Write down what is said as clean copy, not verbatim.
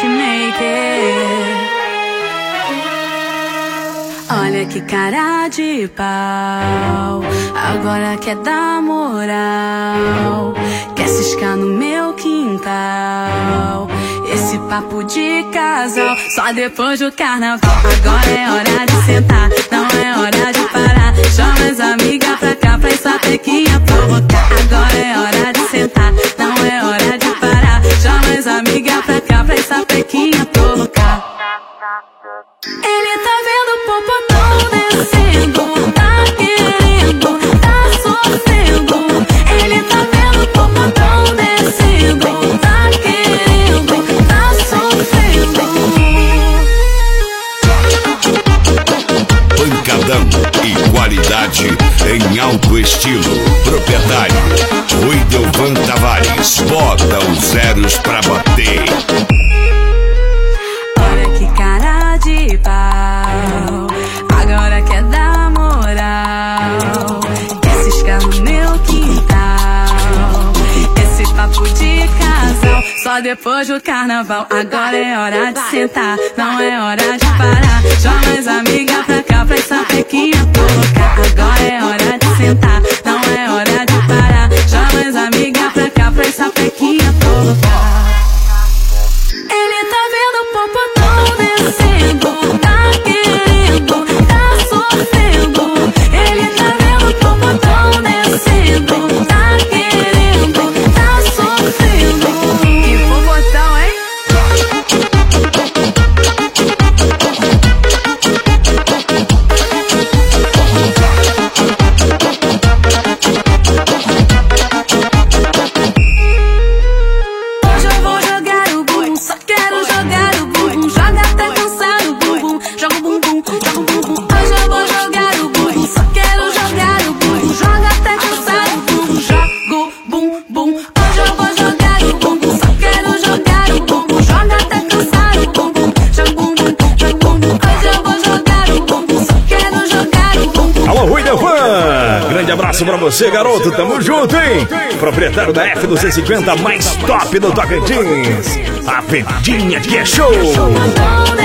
matchmaker. Olha que cara de pau, agora quer dar moral, quer ciscar no meu quintal. Esse papo de casal, só depois do carnaval. Agora é hora de sentar, não é hora de parar. Chama as amigas pra cá, pra essa pequinha provocar. Agora é hora de sentar, não é hora de parar. Chama as amigas pra cá, pra essa pequinha provocar. Ele tá vendo o popotão descendo, tá querendo, tá sofrendo. Ele tá vendo o popotão descendo, tá querendo, tá sofrendo. Pancadão e qualidade em alto estilo. Proprietário Ruidelvan Tavares, bota os zeros pra bater. Olha que cara de pau, agora quer dar moral, quer ciscar no meu quintal. Esse papo de casal, só depois do carnaval. Agora é hora de sentar, não é hora de parar. Chama as amigas pra cá, pra essa pequinha provocar. Agora é hora de sentar, não é hora de parar. Chama as amigas pra cá, pra essa pequinha provocar. Ele tá vendo o popotão descendo, tá querendo, tá sofrendo. Ele tá vendo o popotão descendo, tá querendo, tá sofrendo. Que popotão, hein? Hoje eu vou jogar o bumbum, só quero jogar o bumbum. Joga até cansar o bumbum, joga o bumbum, joga o bumbum. Hoje eu vou jogar o bumbum, só quero jogar o bumbum. Joga até cansar o bumbum, joga o bumbum. Hoje eu vou jogar o bumbum, só quero jogar o bumbum. Joga até cansar o bumbum, joga o bumbum, joga o bumbum. Hoje eu vou jogar o bumbum, só quero jogar o bumbum. Alô, Ruidelvan! Grande abraço pra você, garoto. Tamo junto, hein? Proprietário da F250 mais top do Tocantins. A Pedinha que é show!